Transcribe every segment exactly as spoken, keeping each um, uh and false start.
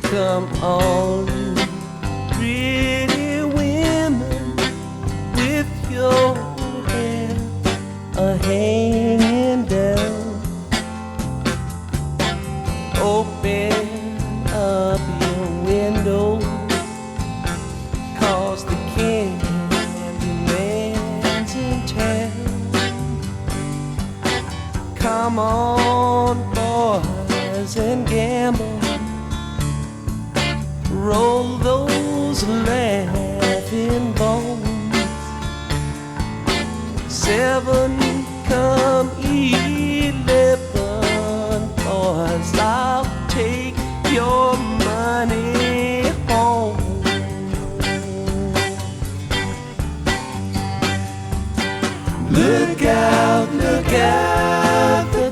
Come on, pretty women, with your hair a hanging down. Open up your window, 'cause the Candyman's in town. Come on, boys, and gamble. Roll those laughing bones. Seven come eleven, boys, I'll take your money home. Look out, look out, the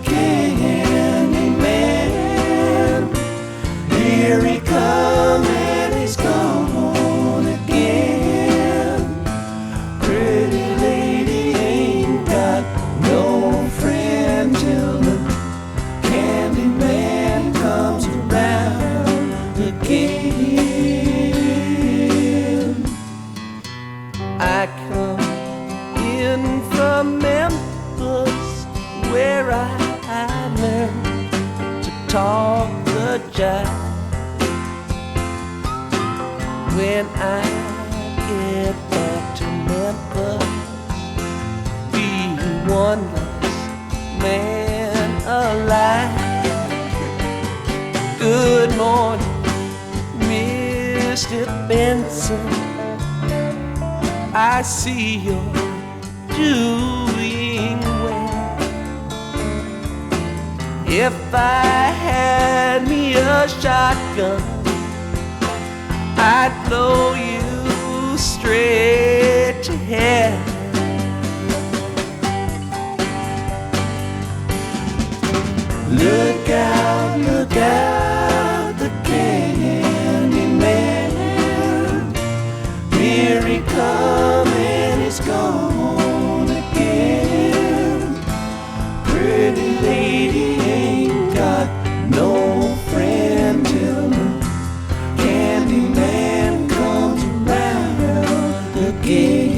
Candyman. Here he comes. I come in from Memphis, where I learned to talk the jive. When I get back to Memphis, be one less man alive. Good morning, Mister Benson. I see you're doing well. If I had me a shotgun, I'd blow you straight to hell. Look out, look out, the Candyman. Here he comes and he's gone again. Pretty lady ain't got no friend till the Candyman comes around again.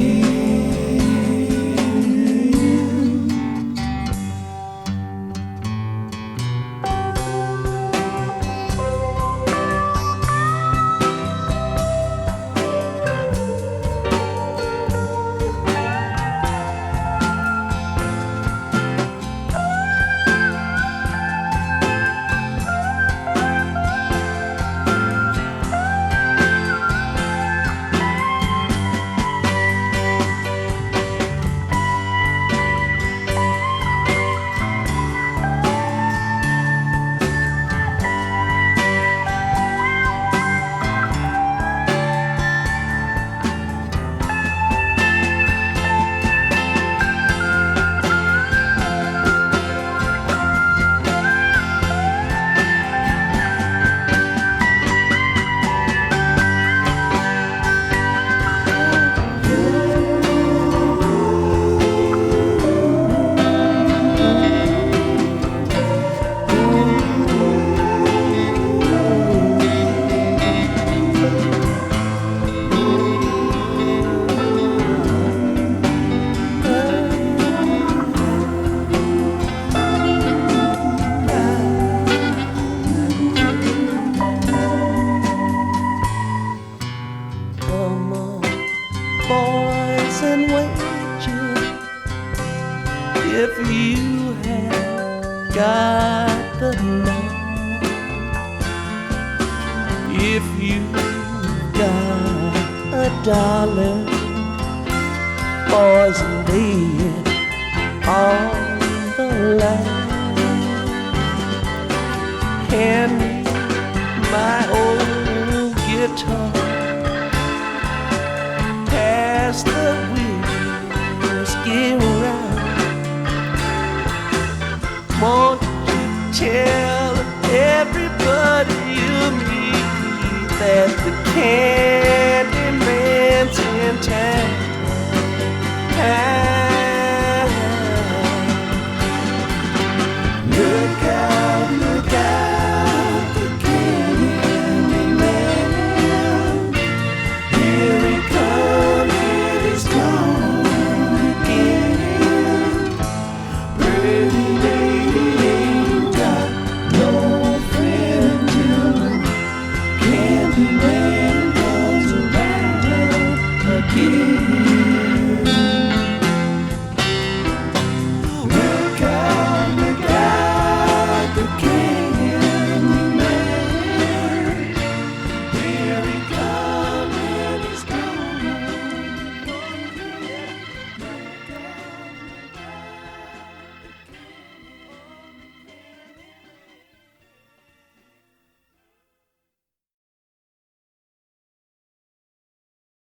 Boys and wages, if you have got the money, if you got a dollar, boys, lay it on the line. Hand me my old guitar,